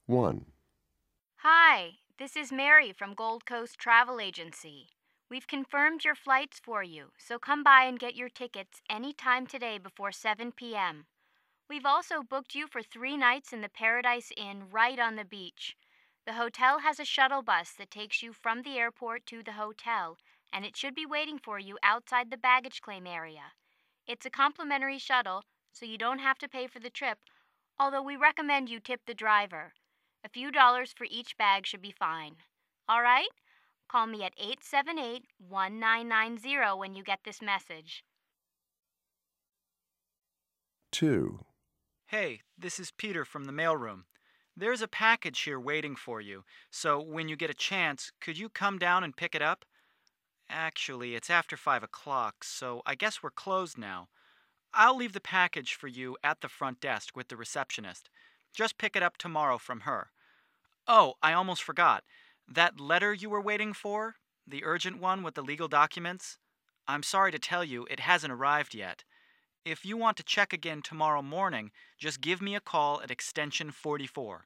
1, Hi, this is Mary from Gold Coast Travel Agency. We've confirmed your flights for you, so come by and get your tickets anytime today before 7 p.m. We've also booked you for 3 nights in the Paradise Inn right on the beach. The hotel has a shuttle bus that takes you from the airport to the hotel, and it should be waiting for you outside the baggage claim area. It's a complimentary shuttle, so you don't have to pay for the trip, although we recommend you tip the driver. A few dollars for each bag should be fine. All right? Call me at 878-1990 when you get this message. 2, Hey, this is Peter from the mailroom. There's a package here waiting for you, so when you get a chance, could you come down and pick it up? Actually, it's after 5 o'clock, so I guess we're closed now. I'll leave the package for you at the front desk with the receptionist. Just pick it up tomorrow from her. Oh, I almost forgot. That letter you were waiting for, the urgent one with the legal documents, I'm sorry to tell you it hasn't arrived yet. If you want to check again tomorrow morning, just give me a call at extension 44.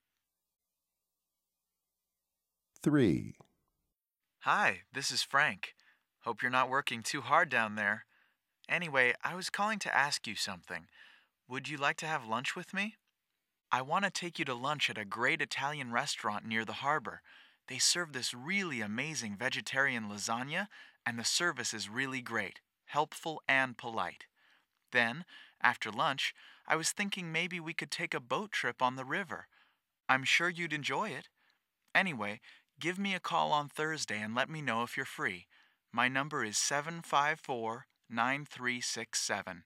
3, Hi, this is Frank. Hope you're not working too hard down there. Anyway, I was calling to ask you something. Would you like to have lunch with me? I want to take you to lunch at a great Italian restaurant near the harbor. They serve this really amazing vegetarian lasagna, and the service is really great, helpful and polite. Then, after lunch, I was thinking maybe we could take a boat trip on the river. I'm sure you'd enjoy it. Anyway, give me a call on Thursday and let me know if you're free. My number is 754-9367.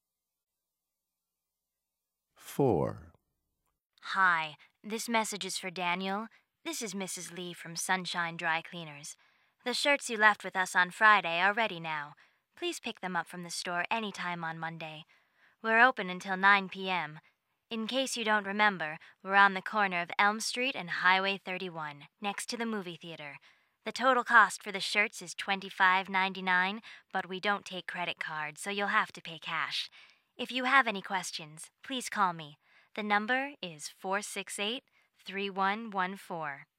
4, Hi, this message is for Daniel. This is Mrs. Lee from Sunshine Dry Cleaners. The shirts you left with us on Friday are ready now. Please pick them up from the store anytime on Monday. We're open until 9 p.m. In case you don't remember, we're on the corner of Elm Street and Highway 31, next to the movie theater. The total cost for the shirts is $25.99, but we don't take credit cards, so you'll have to pay cash. If you have any questions, please call me. The number is 468-3114.